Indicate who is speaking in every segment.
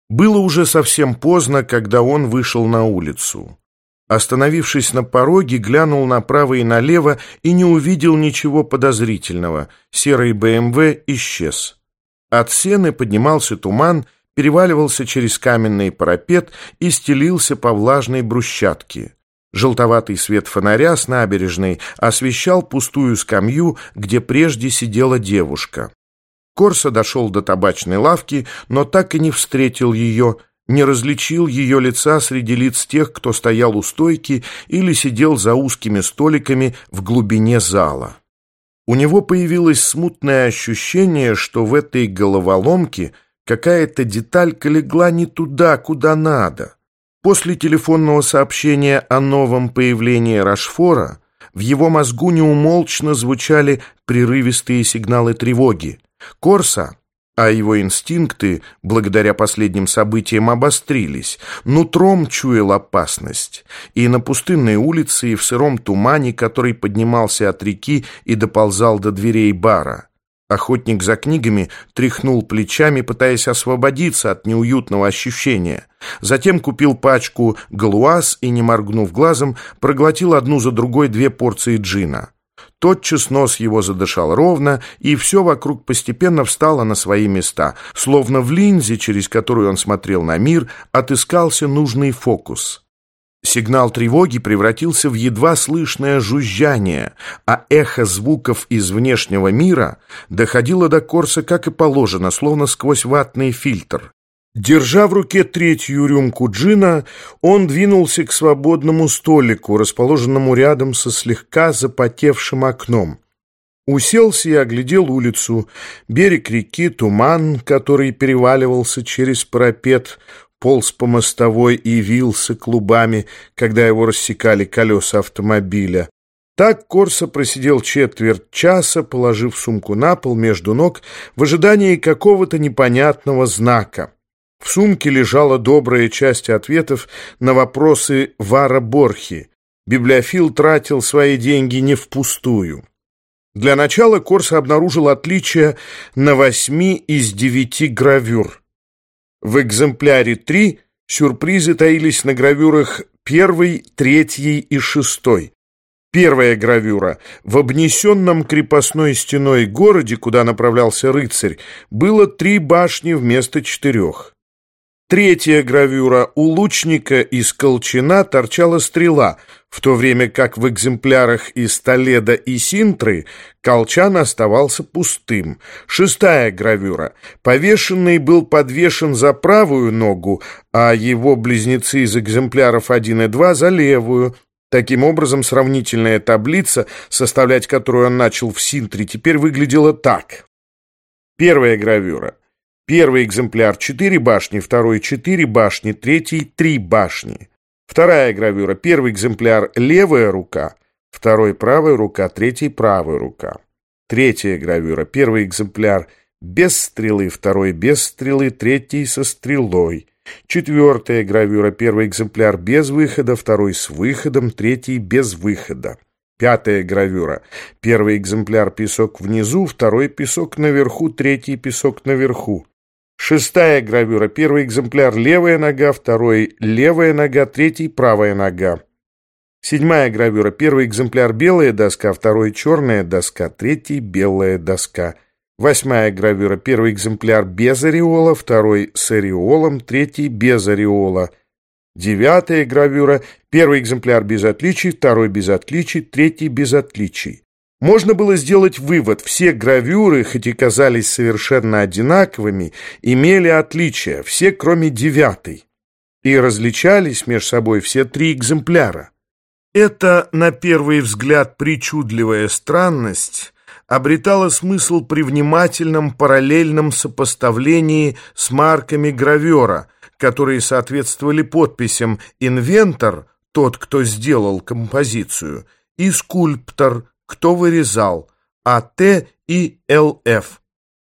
Speaker 1: Было уже совсем поздно, когда он вышел на улицу. Остановившись на пороге, глянул направо и налево и не увидел ничего подозрительного. Серый БМВ исчез. От сены поднимался туман, переваливался через каменный парапет и стелился по влажной брусчатке. Желтоватый свет фонаря с набережной освещал пустую скамью, где прежде сидела девушка. Корсо дошел до табачной лавки, но так и не встретил ее, не различил ее лица среди лиц тех, кто стоял у стойки или сидел за узкими столиками в глубине зала. У него появилось смутное ощущение, что в этой головоломке какая-то деталька легла не туда, куда надо. После телефонного сообщения о новом появлении Рашфора в его мозгу неумолчно звучали прерывистые сигналы тревоги. Корсо, а его инстинкты, благодаря последним событиям, обострились, нутром чуял опасность, и на пустынной улице, и в сыром тумане, который поднимался от реки и доползал до дверей бара. Охотник за книгами тряхнул плечами, пытаясь освободиться от неуютного ощущения. Затем купил пачку галуаз и, не моргнув глазом, проглотил одну за другой 2 порции джина. Тотчас нос его задышал ровно, и все вокруг постепенно встало на свои места, словно в линзе, через которую он смотрел на мир, отыскался нужный фокус. Сигнал тревоги превратился в едва слышное жужжание, а эхо звуков из внешнего мира доходило до Корсо, как и положено, словно сквозь ватный фильтр. Держа в руке 3-ю рюмку джина, он двинулся к свободному столику, расположенному рядом со слегка запотевшим окном. Уселся и оглядел улицу, берег реки, туман, который переваливался через парапет, полз по мостовой и вился клубами, когда его рассекали колеса автомобиля. Так Корсо просидел четверть часа, положив сумку на пол между ног в ожидании какого-то непонятного знака. В сумке лежала добрая часть ответов на вопросы Вара Борхи. Библиофил тратил свои деньги не впустую. Для начала Корсо обнаружил отличия на 8 из 9 гравюр. В экземпляре 3 сюрпризы таились на гравюрах 1, 3 и 6. Первая гравюра. В обнесенном крепостной стеной городе, куда направлялся рыцарь, было 3 башни вместо 4. Третья гравюра. У лучника из колчана торчала стрела, в то время как в экземплярах из Толедо и Синтры колчан оставался пустым. Шестая гравюра. Повешенный был подвешен за правую ногу, а его близнецы из экземпляров 1 и 2 за левую. Таким образом, сравнительная таблица, составлять которую он начал в Синтре, теперь выглядела так. Первая гравюра. Первый экземпляр 4 башни, второй 4 башни, третий 3 башни. Вторая гравюра. Первый экземпляр левая рука, второй правая рука, третий правая рука. Третья гравюра. Первый экземпляр без стрелы, второй без стрелы, третий со стрелой. Четвертая гравюра. Первый экземпляр без выхода, второй с выходом, третий без выхода. Пятая гравюра. Первый экземпляр песок внизу, второй песок наверху, третий песок наверху. Шестая гравюра. Первый экземпляр левая нога, второй левая нога, третий правая нога. Седьмая гравюра. Первый экземпляр белая доска, второй черная доска, третий белая доска. Восьмая гравюра. Первый экземпляр без ореола, второй с ореолом, третий без ореола. Девятая гравюра. Первый экземпляр без отличий, второй без отличий, третий без отличий. Можно было сделать вывод: все гравюры, хоть и казались совершенно одинаковыми, имели отличия, все кроме 9-й, и различались между собой все 3 экземпляра. Эта, на первый взгляд, причудливая странность обретала смысл при внимательном параллельном сопоставлении с марками гравера, которые соответствовали подписям «Инвентор» — тот, кто сделал композицию, и «Скульптор» — кто вырезал, АТ и ЛФ.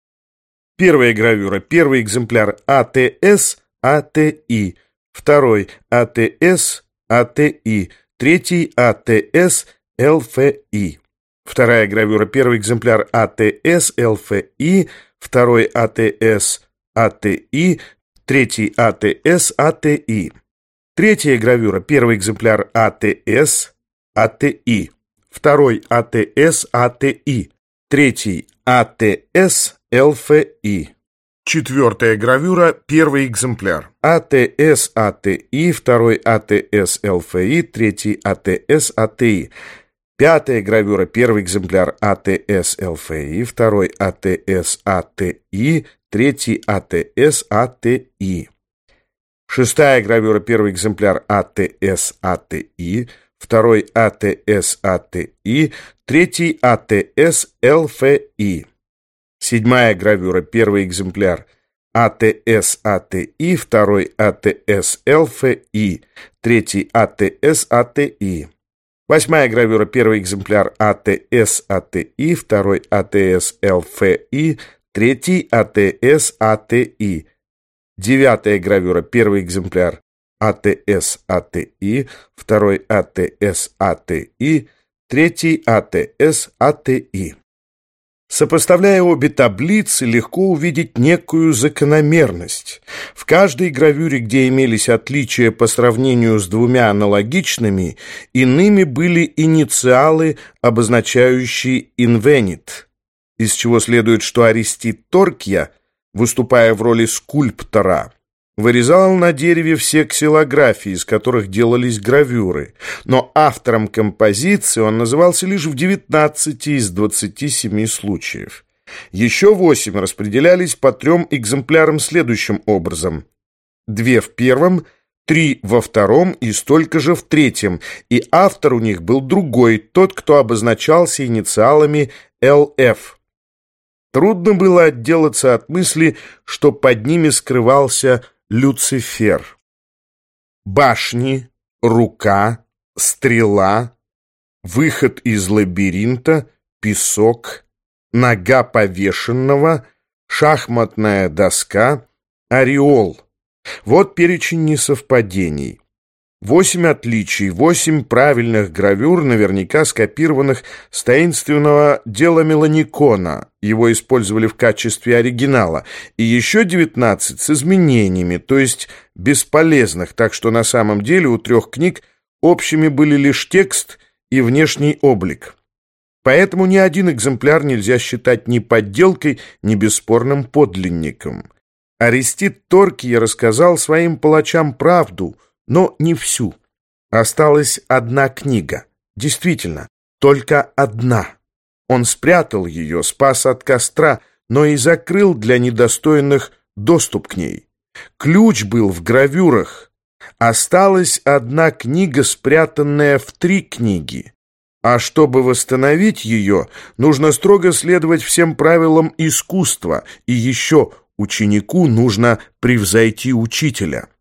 Speaker 1: Первая гравюра. Первый экземпляр АТС, АТИ. Второй АТС, АТИ. Третий АТС, ЛФИ. Вторая гравюра. Первый экземпляр АТС, ЛФИ. Второй АТС, АТИ. третий АТС АТИ. Третья гравюра, первый экземпляр АТС АТИ, второй АТС АТИ, третий АТС ЛФИ. Четвертая гравюра, первый экземпляр АТС АТИ, второй АТС ЛФИ, третий АТС АТИ. Пятая гравюра, первый экземпляр АТС ЛФИ, второй АТС АТИ, третий АТС АТИ. Шестая гравюра, первый экземпляр АТС АТИ, второй АТС АТИ, третий АТС ЛФИ. Седьмая гравюра, первый экземпляр АТС АТИ, второй АТС ЛФИ, третий АТС АТИ. Восьмая гравюра, первый экземпляр АТС АТИ, второй АТС ЛФИ, третий АТС АТИ. Девятая гравюра, первый экземпляр АТС АТИ, второй АТС АТИ, третий АТС АТИ. Сопоставляя обе таблицы, легко увидеть некую закономерность. В каждой гравюре, где имелись отличия по сравнению с двумя аналогичными, иными были инициалы, обозначающие «инвенит», из чего следует, что Аристид Торкья, выступая в роли скульптора, вырезал на дереве все ксилографии, из которых делались гравюры, но автором композиции он назывался лишь в 19 из 27 случаев. Еще 8 распределялись по 3 экземплярам следующим образом: 2 в первом, 3 во втором и столько же в третьем, и автор у них был другой, тот, кто обозначался инициалами ЛФ. Трудно было отделаться от мысли, что под ними скрывался Люцифер. Башни, рука, стрела, выход из лабиринта, песок, нога повешенного, шахматная доска, ореол. Вот перечень несовпадений. 8 отличий, 8 правильных гравюр, наверняка скопированных с таинственного дела Меланикона. Его использовали в качестве оригинала. И еще 19 с изменениями, то есть бесполезных, так что на самом деле у 3 книг общими были лишь текст и внешний облик. Поэтому ни один экземпляр нельзя считать ни подделкой, ни бесспорным подлинником. Аристид Торкья рассказал своим палачам правду, но не всю. Осталась одна книга. Действительно, только одна. Он спрятал ее, спас от костра, но и закрыл для недостойных доступ к ней. Ключ был в гравюрах. Осталась одна книга, спрятанная в 3 книги. А чтобы восстановить ее, нужно строго следовать всем правилам искусства, и еще ученику нужно превзойти учителя.